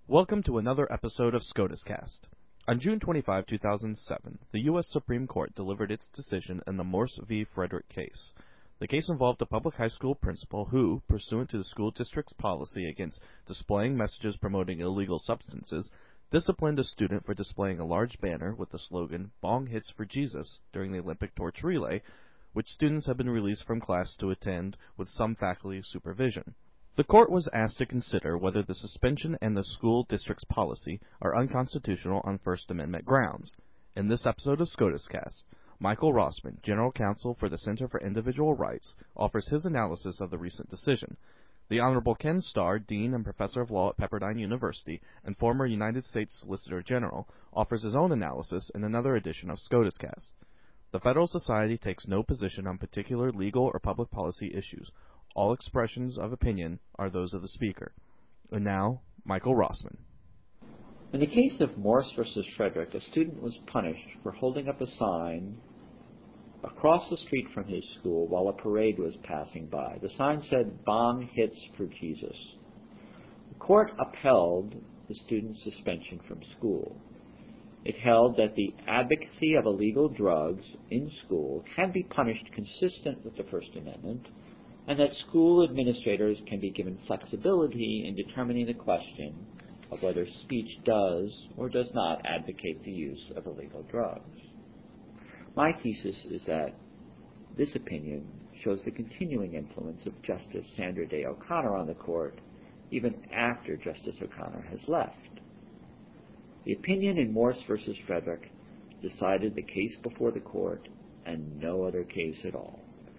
Welcome to another episode of SCOTUScast. On June 25, 2007, the U.S. Supreme Court delivered its decision in the Morse v. Frederick case. The case involved a public high school principal who, pursuant to the school district's policy against displaying messages promoting illegal substances, disciplined a student for displaying a large banner with the slogan, "Bong Hits for Jesus," during the Olympic torch relay, which students had been released from class to attend with some faculty supervision. The court was asked to consider whether the suspension and the school district's policy are unconstitutional on First Amendment grounds. In this episode of SCOTUScast, Michael Rossman, General Counsel for the Center for Individual Rights, offers his analysis of the recent decision. The Honorable Ken Starr, Dean and Professor of Law at Pepperdine University and former United States Solicitor General, offers his own analysis in another edition of SCOTUScast. The Federal Society takes no position on particular legal or public policy issues. All expressions of opinion are those of the speaker. And now, Michael Rossman. In the case of Morse v. Frederick, a student was punished for holding up a sign across the street from his school while a parade was passing by. The sign said, "Bong Hits for Jesus." The court upheld the student's suspension from school. It held that the advocacy of illegal drugs in school can be punished consistent with the First Amendment, and that school administrators can be given flexibility in determining the question of whether speech does or does not advocate the use of illegal drugs. My thesis is that this opinion shows the continuing influence of Justice Sandra Day O'Connor on the court, even after Justice O'Connor has left. The opinion in Morse v. Frederick decided the case before the court and no other case at all.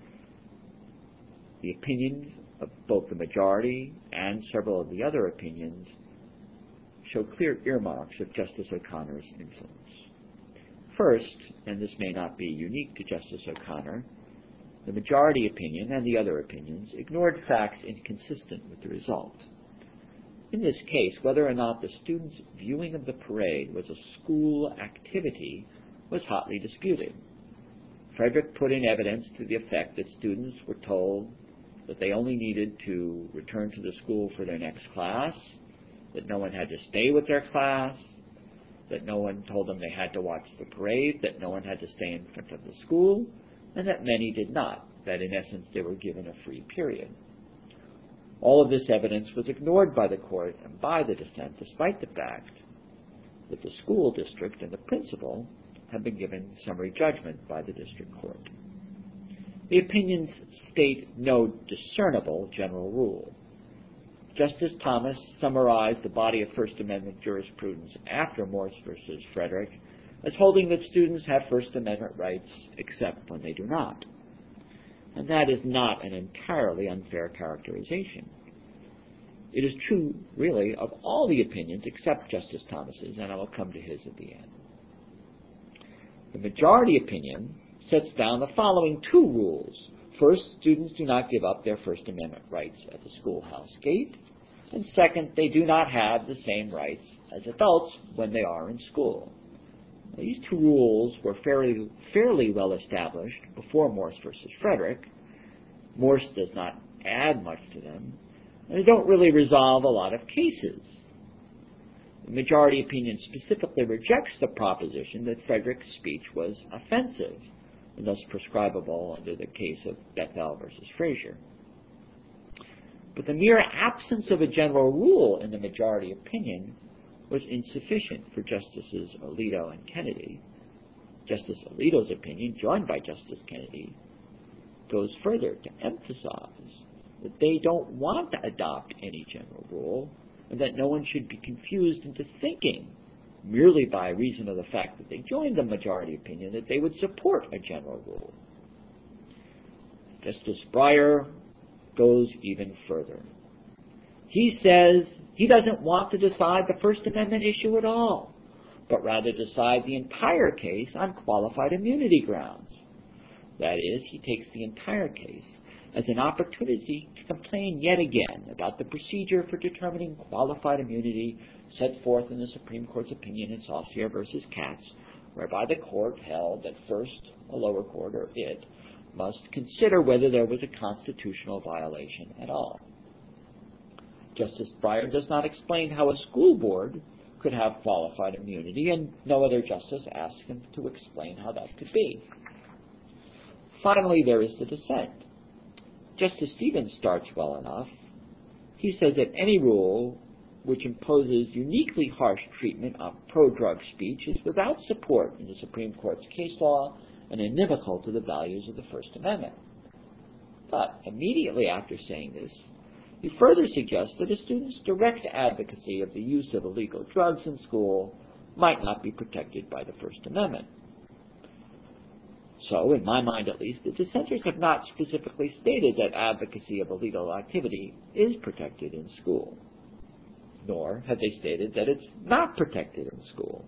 The opinions of both the majority and several of the other opinions show clear earmarks of Justice O'Connor's influence. First, and this may not be unique to Justice O'Connor, the majority opinion and the other opinions ignored facts inconsistent with the result. In this case, whether or not the students' viewing of the parade was a school activity was hotly disputed. Frederick put in evidence to the effect that students were told that they only needed to return to the school for their next class, that no one had to stay with their class, that no one told them they had to watch the parade, that no one had to stay in front of the school, and that many did not, that in essence they were given a free period. All of this evidence was ignored by the court and by the dissent, despite the fact that the school district and the principal had been given summary judgment by the district court. The opinions state no discernible general rule. Justice Thomas summarized the body of First Amendment jurisprudence after Morse v. Frederick as holding that students have First Amendment rights except when they do not. And that is not an entirely unfair characterization. It is true, really, of all the opinions except Justice Thomas's, and I will come to his at the end. The majority opinion sets down the following two rules. First, students do not give up their First Amendment rights at the schoolhouse gate. And second, they do not have the same rights as adults when they are in school. Now, these two rules were fairly well established before Morse v. Frederick. Morse does not add much to them, and they don't really resolve a lot of cases. The majority opinion specifically rejects the proposition that Frederick's speech was offensive and thus prescribable under the case of Bethel v. Frazier. But the mere absence of a general rule in the majority opinion was insufficient for Justices Alito and Kennedy. Justice Alito's opinion, joined by Justice Kennedy, goes further to emphasize that they don't want to adopt any general rule and that no one should be confused into thinking, merely by reason of the fact that they joined the majority opinion, that they would support a general rule. Justice Breyer goes even further. He says he doesn't want to decide the First Amendment issue at all, but rather decide the entire case on qualified immunity grounds. That is, he takes the entire case as an opportunity to complain yet again about the procedure for determining qualified immunity set forth in the Supreme Court's opinion in Saucier v. Katz, whereby the court held that first a lower court, or it, must consider whether there was a constitutional violation at all. Justice Breyer does not explain how a school board could have qualified immunity, and no other justice asks him to explain how that could be. Finally, there is the dissent. Justice Stevens starts well enough. He says that any rule which imposes uniquely harsh treatment on pro-drug speech is without support in the Supreme Court's case law and inimical to the values of the First Amendment. But immediately after saying this, he further suggests that a student's direct advocacy of the use of illegal drugs in school might not be protected by the First Amendment. So, in my mind at least, the dissenters have not specifically stated that advocacy of illegal activity is protected in school, nor have they stated that it's not protected in school.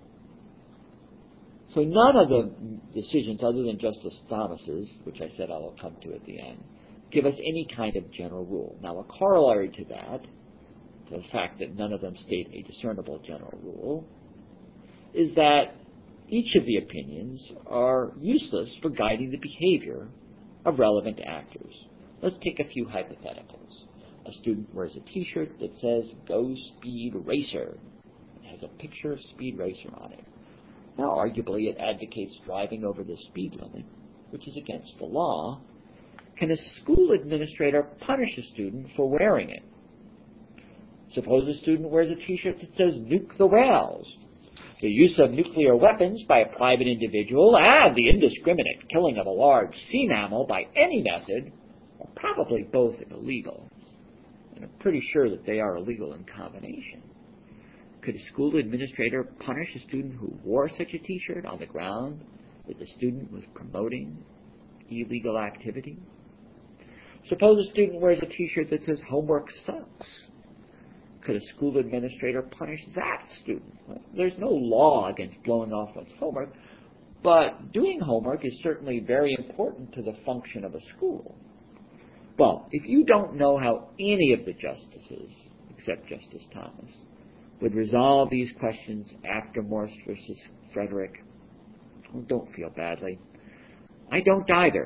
So none of the decisions other than Justice Thomas's, which I said I will come to at the end, give us any kind of general rule. Now, a corollary to that, to the fact that none of them state a discernible general rule, is that each of the opinions are useless for guiding the behavior of relevant actors. Let's take a few hypotheticals. A student wears a T-shirt that says, "Go Speed Racer." It has a picture of Speed Racer on it. Now, arguably, it advocates driving over the speed limit, which is against the law. Can a school administrator punish a student for wearing it? Suppose a student wears a T-shirt that says, "Nuke the whales." The use of nuclear weapons by a private individual and the indiscriminate killing of a large sea mammal by any method are probably both illegal. And I'm pretty sure that they are illegal in combination. Could a school administrator punish a student who wore such a T-shirt on the ground that the student was promoting illegal activity? Suppose a student wears a T-shirt that says "Homework sucks." Could a school administrator punish that student? Well, there's no law against blowing off one's homework, but doing homework is certainly very important to the function of a school. Well, if you don't know how any of the justices, except Justice Thomas, would resolve these questions after Morse versus Frederick, well, don't feel badly. I don't either.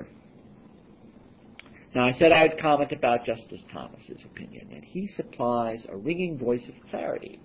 Now, I said I would comment about Justice Thomas's opinion, and he supplies a ringing voice of clarity.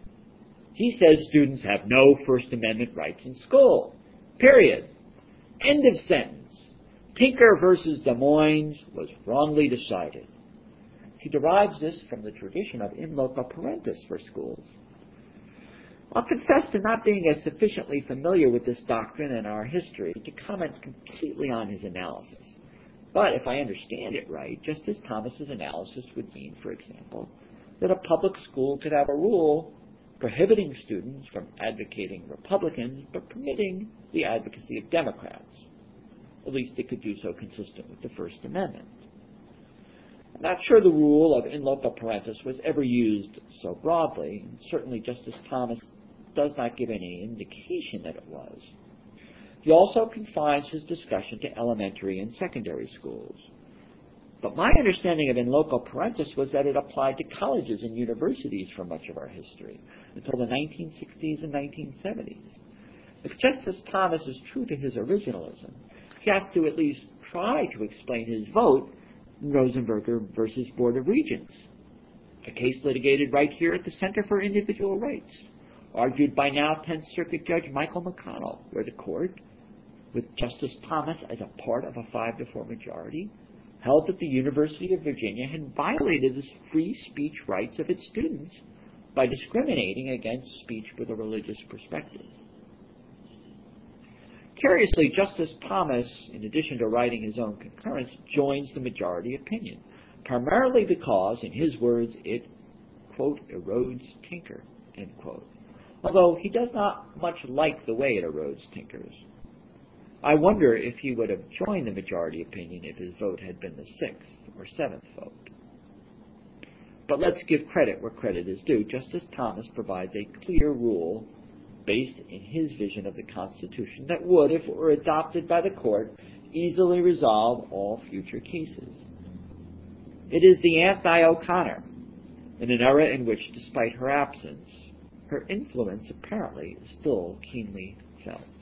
He says students have no First Amendment rights in school. Period. End of sentence. Tinker versus Des Moines was wrongly decided. He derives this from the tradition of in loco parentis for schools. I'll confess to not being as sufficiently familiar with this doctrine and our history to comment completely on his analysis. But if I understand it right, Justice Thomas's analysis would mean, for example, that a public school could have a rule prohibiting students from advocating Republicans but permitting the advocacy of Democrats. At least they could do so consistent with the First Amendment. I'm not sure the rule of in loco parentis was ever used so broadly, and certainly Justice Thomas does not give any indication that it was. He also confines his discussion to elementary and secondary schools. But my understanding of in loco parentis was that it applied to colleges and universities for much of our history, until the 1960s and 1970s. If Justice Thomas is true to his originalism, he has to at least try to explain his vote in Rosenberger versus Board of Regents, a case litigated right here at the Center for Individual Rights, argued by now 10th Circuit Judge Michael McConnell, where the court, with Justice Thomas as a part of a 5-4 majority, held that the University of Virginia had violated the free speech rights of its students by discriminating against speech with a religious perspective. Curiously, Justice Thomas, in addition to writing his own concurrence, joins the majority opinion, primarily because, in his words, it, quote, erodes Tinker, end quote, although he does not much like the way it erodes Tinkers. I wonder if he would have joined the majority opinion if his vote had been the 6th or 7th vote. But let's give credit where credit is due. Justice Thomas provides a clear rule based in his vision of the Constitution that would, if it were adopted by the court, easily resolve all future cases. It is the anti-O'Connor, in an era in which, despite her absence, her influence apparently is still keenly felt.